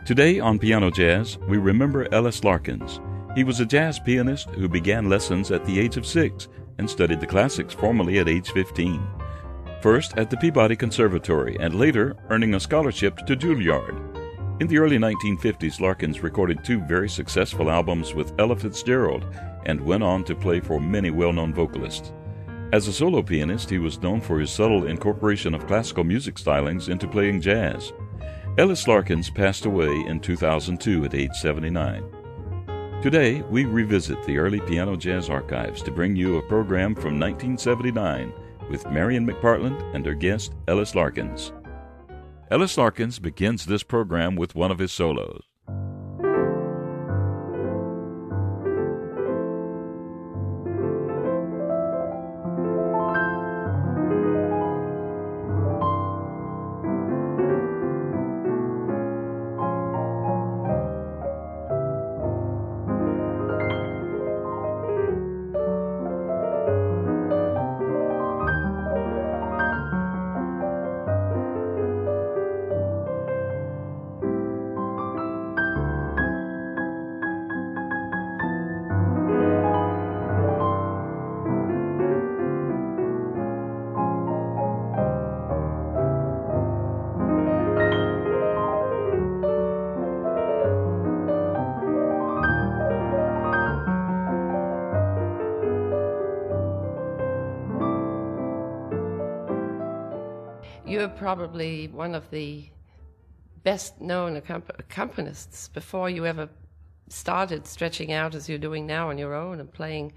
Today on Piano Jazz, we remember Ellis Larkins. He was a jazz pianist who began lessons at the age of 6 and studied the classics formally at age 15. First at the Peabody Conservatory and later earning a scholarship to Juilliard. In the early 1950s, Larkins recorded 2 very successful albums with Ella Fitzgerald and went on to play for many well-known vocalists. As a solo pianist, he was known for his subtle incorporation of classical music stylings into playing jazz. Ellis Larkins passed away in 2002 at age 79. Today, we revisit the early piano jazz archives to bring you a program from 1979 with Marian McPartland and her guest, Ellis Larkins. Ellis Larkins begins this program with one of his solos. You're probably one of the best-known accompanists before you ever started stretching out as you're doing now on your own and playing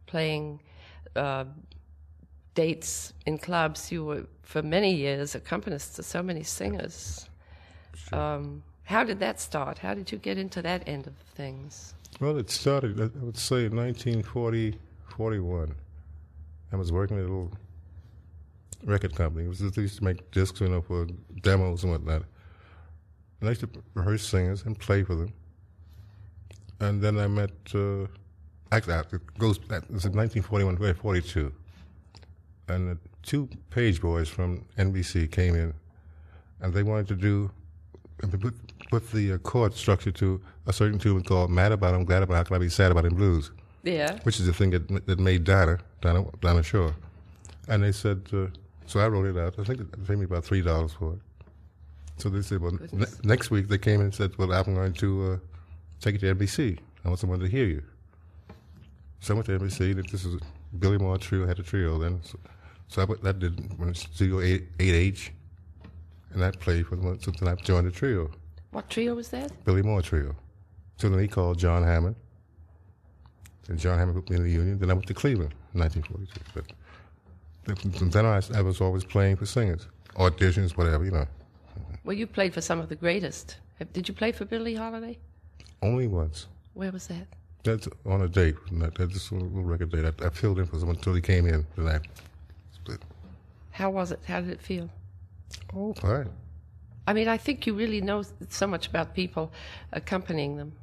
dates in clubs. You were, for many years, accompanist to so many singers. Sure. How did that start? How did you get into that end of things? Well, it started, I would say, in 1940, 41. I was working at a little record company. They used to make discs, for demos and whatnot. And I used to rehearse singers and play for them. And then I met, it was in 1941, 42. And the 2 page boys from NBC came in, and they wanted to put the chord structure to a certain tune called Mad About 'Em, Glad About 'Em, How Can I Be Sad About 'Em Blues? Yeah. Which is the thing that made Dinah Shore. And they said, so I wrote it out. I think it paid me about $3 for it. So they said, well, next week they came in and said, well, I'm going to take it to NBC. I want someone to hear you. So I went to NBC. This is Billy Moore Trio, had a trio then. So that did Studio 8H, and I played for them. So then I joined the trio. What trio was that? Billy Moore Trio. So then he called John Hammond. And John Hammond put me in the union. Then I went to Cleveland in 1942. But then I was always playing for singers, auditions, whatever, Well, you played for some of the greatest. Did you play for Billie Holiday? Only once. Where was that? That's on a date. That's a little record date. I filled in for someone until he came in, then I split. How was it? How did it feel? Oh, fine. I mean, I think you really know so much about people accompanying them.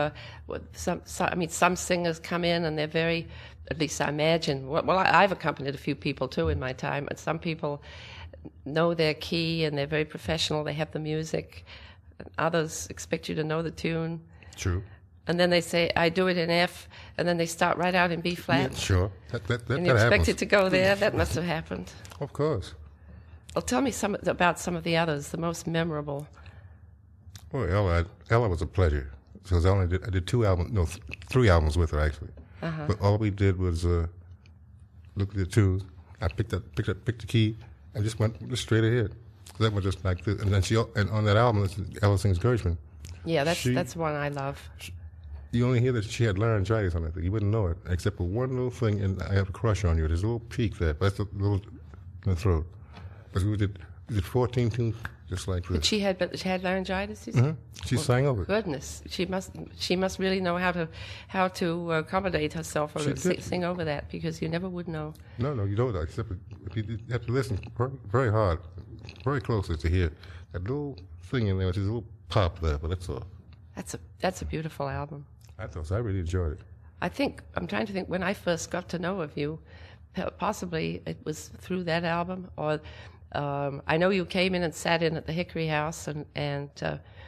Some singers come in and they're very, at least I imagine, well, I've accompanied a few people too in my time, and some people know their key and they're very professional, they have the music, and others expect you to know the tune. True. And then they say, I do it in F, and then they start right out in B flat. Yeah, sure. And you expect it to go there. That must have happened. Of course. Well, tell me about some of the others, the most memorable. Well, Ella was a pleasure. Because I did 3 albums with her, actually. Uh-huh. But all we did was look at the tunes. I picked the key, and just went straight ahead. That was just like this. And then on that album, Ella sings Gershwin. Yeah, that's one I love. You only hear that she had laryngitis on it. You wouldn't know it, except for one little thing, and I have a crush on you. There's a little peak there. That's a little in the throat. But we did 14 tunes just like this. But she had laryngitis. You said? Mm-hmm. She sang over it. Goodness, she must really know how to accommodate herself or sing over that, because you never would know. No, you don't. Except you have to listen very hard, very closely to hear that little thing in there, which is a little pop there. But that's all. That's a beautiful album. I thought so. I really enjoyed it. I'm trying to think when I first got to know of you. Possibly it was through that album, or I know you came in and sat in at the Hickory House, and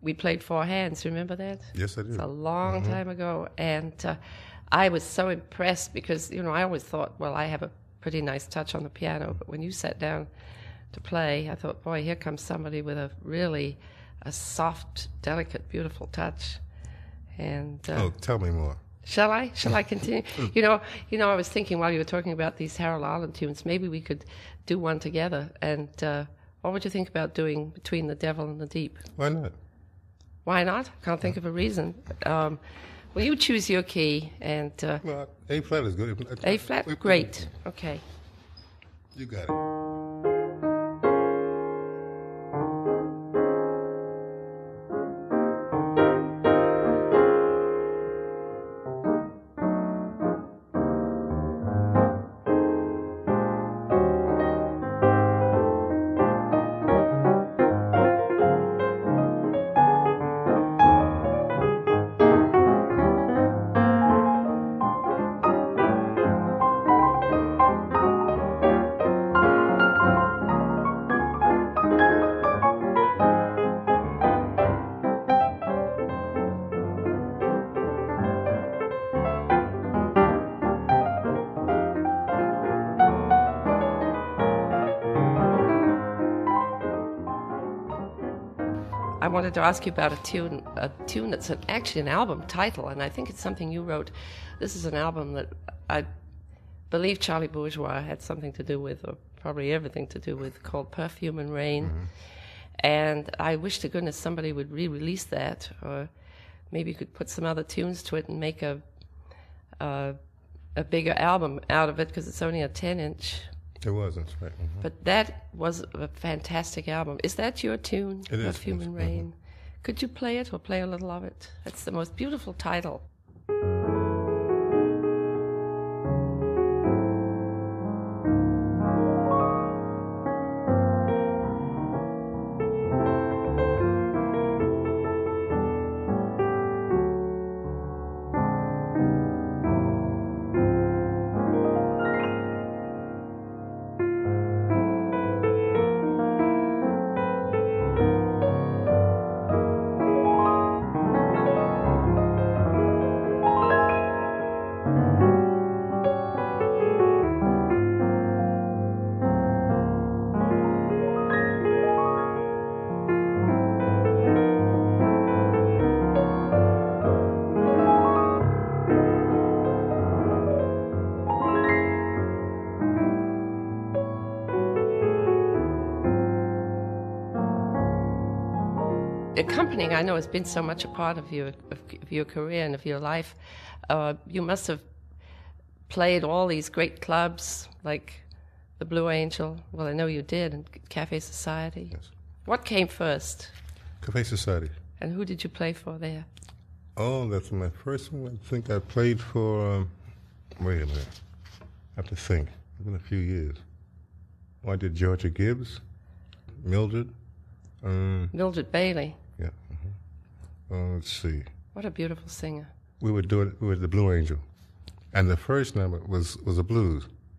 we played Four Hands. Remember that? Yes, I do. It's a long time ago, and I was so impressed because I always thought, well, I have a pretty nice touch on the piano, but when you sat down to play, I thought, boy, here comes somebody with a soft, delicate, beautiful touch. And tell me more. Shall I continue? I was thinking while you were talking about these Harold Arlen tunes, maybe we could do one together. And what would you think about doing Between the Devil and the Deep? Why not? Why not? Can't think of a reason. Well, you choose your key, and Well, A flat is good. A flat, great. Okay. You got it. I wanted to ask you about a tune that's actually an album title, and I think it's something you wrote. This is an album that I believe Charlie Bourgeois had something to do with, or probably everything to do with, called Perfume and Rain. Mm-hmm. And I wish to goodness somebody would re-release that, or maybe you could put some other tunes to it and make a bigger album out of it, because it's only a 10-inch. It was, that's right. Mm-hmm. But that was a fantastic album. Is that your tune, it Perfume is, and Rain? Mm-hmm. Could you play it or play a little of it? It's the most beautiful title. Accompanying, I know, has been so much a part of your career and of your life. You must have played all these great clubs like the Blue Angel. Well, I know you did, and Cafe Society. Yes. What came first? Cafe Society. And who did you play for there? Oh, that's my first one. I think I played for, wait a minute. I have to think. It's been a few years. Oh, I did Georgia Gibbs, Mildred. Mildred Bailey. Yeah. Let's see. What a beautiful singer. We would do it with the Blue Angel. And the first number was a blues.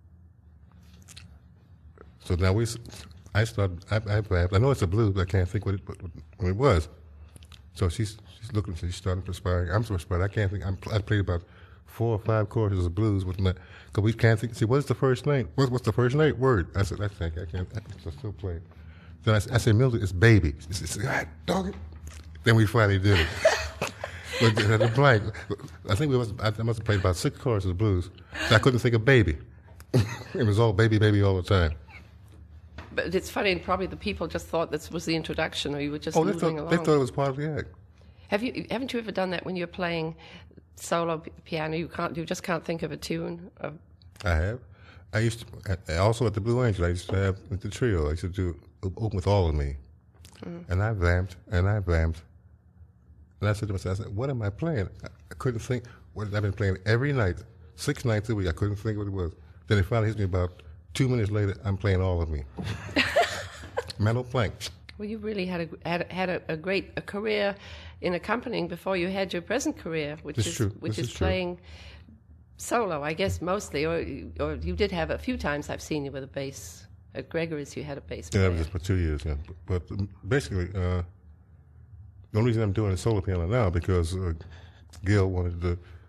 So now I know it's a blues, but I can't think what it was. So she's looking, she's starting perspiring. I'm perspiring. I can't think. I played about 4 or 5 choruses of blues with my, because we can't think. See, what's the first name? What's the first name? Word. I said, I think I can't. I still play it. Then I said, Mildred, it's baby. She said, God, dog it. Then we finally did it. But the blank, I think I must have played about 6 choruses of blues. So I couldn't think of baby. It was all baby, baby all the time. But it's funny, and probably the people just thought this was the introduction, or you were just moving along. They thought it was part of the act. Haven't you ever done that when you're playing solo piano? You just can't think of a tune. I have. I used to also at the Blue Angel. I used to have at the trio. I used to do Open with All of Me, and I vamped. And I said to myself, what am I playing? I couldn't think. What I've been playing every night, 6 nights a week. I couldn't think what it was. Then it finally hit me about 2 minutes later. I'm playing All of Me. Mental blank. Well, you really had a great career in accompanying before you had your present career, which is playing solo, I guess, mostly. Or you did have a few times I've seen you with a bass. At Gregory's, you had a bass player. Yeah, just for 2 years. Yeah, but basically, the The only reason I'm doing a solo piano now because Gil wanted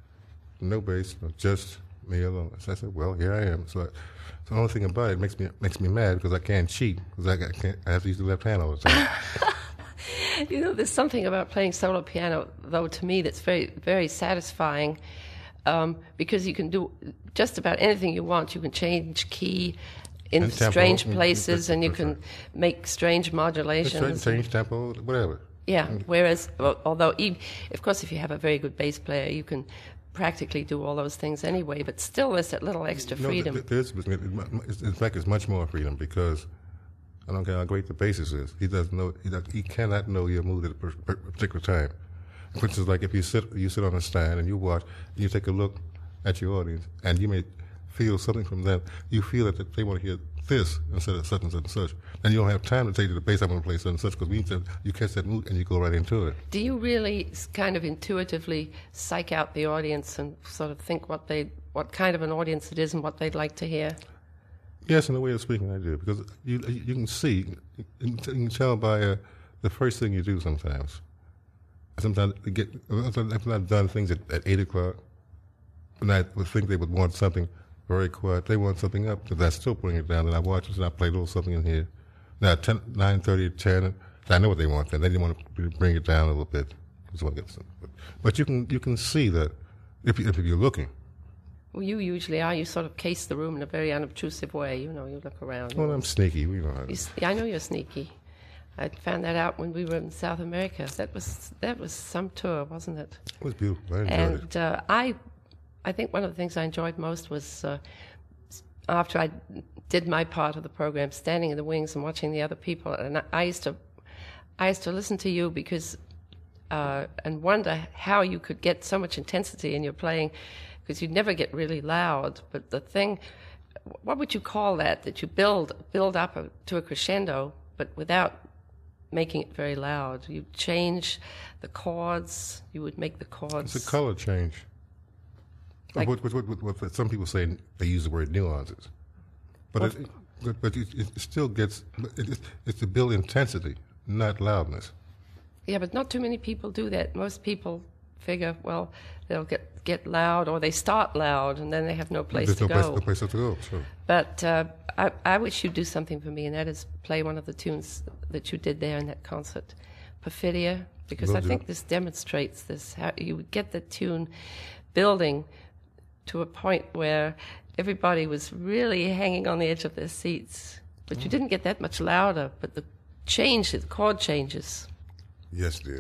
no bass, just me alone. So I said, well, here I am. So the only thing about it makes me mad because I can't cheat because I have to use the left hand all the time. You know, there's something about playing solo piano, though, to me that's very, very satisfying because you can do just about anything you want. You can change key in strange places, and you can make strange modulations. Change tempo, whatever. Yeah, whereas, although, of course, if you have a very good bass player, you can practically do all those things anyway, but still there's that little extra freedom. In fact, it's much more freedom because I don't care how great the bassist is. He cannot know your mood at a particular time. For instance, like if you sit on a stand and you watch, and you take a look at your audience, and you may feel something from them. You feel that they want to hear this instead of such and such and such. And you don't have time to take to the bass, I'm going to play such and such, because you catch that mood and you go right into it. Do you really kind of intuitively psych out the audience and sort of think what kind of an audience it is and what they'd like to hear? Yes, in a way of speaking, I do, because you can see, you can tell by the first thing you do sometimes. Sometimes I've done things at 8 o'clock, and I would think they would want something very quiet. They want something up, because I still putting it down, and I watch it, and I play a little something in here. Now, 9:30, 10, I know what they want then. They want to bring it down a little bit. But you can see that if you're looking. Well, you usually are. You sort of case the room in a very unobtrusive way. You know, you look around. Well, I'm sneaky. We know how I know you're sneaky. I found that out when we were in South America. That was some tour, wasn't it? It was beautiful. I enjoyed it. I think one of the things I enjoyed most was after I did my part of the program, standing in the wings and watching the other people. And I used to listen to you because and wonder how you could get so much intensity in your playing, because you'd never get really loud. But the thing, what would you call that you build up to a crescendo, but without making it very loud? You change the chords. You would make the chords. It's a color change. Like, what some people say, they use the word nuances, but it still gets. It's to build intensity, not loudness. Yeah, but not too many people do that. Most people figure, well, they'll get loud, or they start loud, and then they have no place to go. There's no place to go. Sure. But I wish you'd do something for me, and that is play one of the tunes that you did there in that concert, Perfidia, because I think this demonstrates this, how you would get the tune building to a point where everybody was really hanging on the edge of their seats. But you didn't get that much louder, but the chord changes. Yes, dear.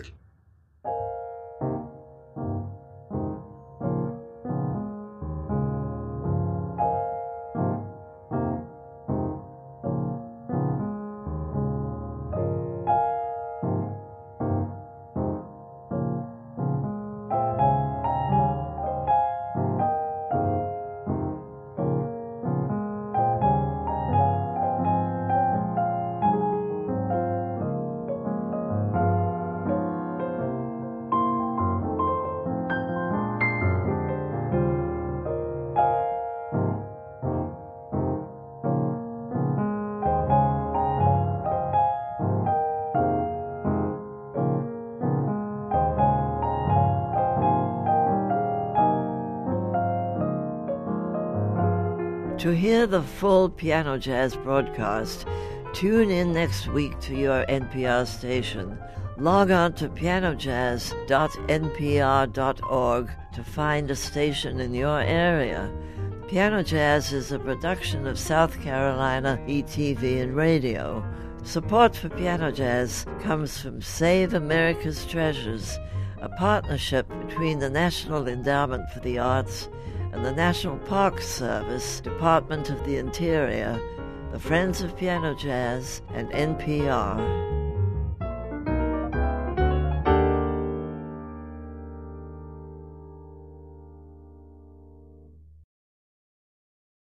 To hear the full Piano Jazz broadcast, tune in next week to your NPR station. Log on to pianojazz.npr.org to find a station in your area. Piano Jazz is a production of South Carolina ETV and Radio. Support for Piano Jazz comes from Save America's Treasures, a partnership between the National Endowment for the Arts and the National Park Service, Department of the Interior, the Friends of Piano Jazz, and NPR.